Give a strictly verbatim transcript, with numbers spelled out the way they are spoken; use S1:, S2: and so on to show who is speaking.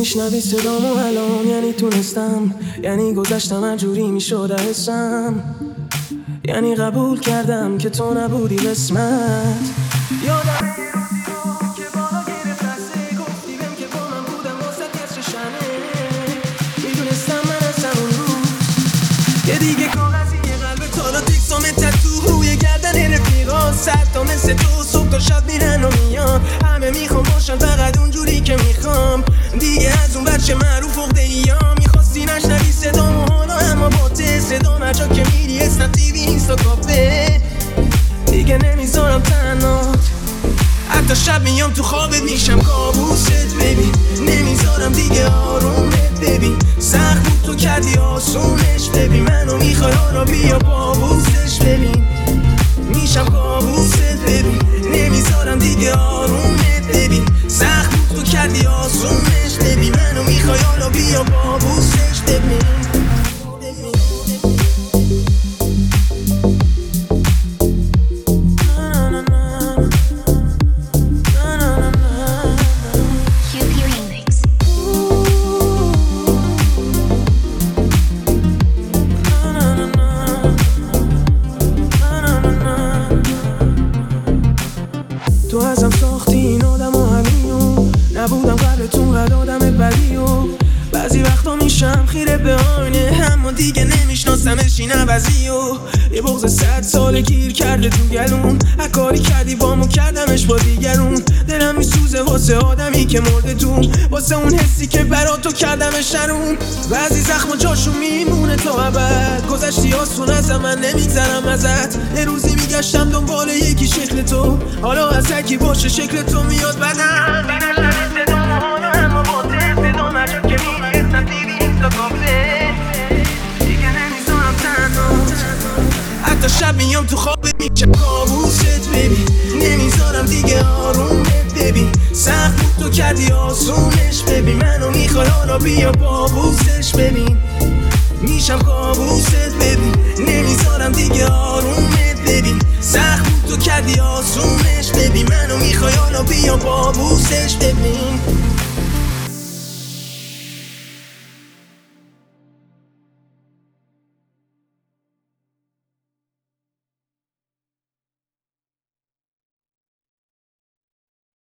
S1: میشنوی صدامو الان یعنی تونستم، یعنی گذشتم هر جوری میشد حسم، یعنی قبول کردم که تو نبودی قسمت. یادم که بالا گرفت دسته گفتی بهم که با من بودم واسه کس چشمه. میدونستم من از همون روز یه دیگه کاغذی قلب تالا تکسام تتو روی گردن رفیقان، صد تا مثل تو صبح تا شب میرن و میان، همه میخوام باشن فقط اونجوری که میخوام. دیگه از اون بچه معروف عقده ایام میخواستی نشنوی صدامو حالا، اما با ته صدام هر جا که میری اسم تیوی اینستا کافه. دیگه نمیذارم تنهات، حتی شب میام تو خوابت میشم کابوست ببین. نمیذارم دیگه آرومت ببین، سخت بود تو کردی آسونش ببین. منو میخوای حالا بیا بابوسش ببین، میشم کابوست ببین. نمیذارم دیگه آرومت ببین، سخت بود تو کردی آسونش ببین. منو میخوای حالا بیا بابوسش ببین. تو ازم ساختی این آدم و همینو، نبودم قبلتون قد آدم بدی و بعضی وقتا میشم خیره به آینه، اما دیگه نمیشناسمش این عوضی و یه بغض صد ساله گیر کرده تو گلون. هکاری کردی بامو کردمش با دیگرون، دلم میسوزه واسه آدمی که مرده دون، واسه اون حسی که برا تو کردمش نرون. بعضی زخم جاشون میمونه تا ابد، گذشتی آسون ازم من نمیگذرم ازت. یه روزی میگشتم دنبال یکی شکل تو، حالا از هکی باشه شکل تو میاد بدن. اما با ته صدام هر جا که میری اسم تیوی اینستا کافه. دیگه نمیذارم تنهات، حتی شب میام تو خوابت میشم کابوست ببین. نمیذارم دیگه آرومت ببین، سخت بود تو کردی آسونش ببین. منو میخوای حالا بیا بابوسش ببین، میشم کابوست ببین. نمیذارم دیگه آرومت ببین، سخت بود تو کردی آسونش ببین. منو میخوای حالا بیا بابوسش ببین.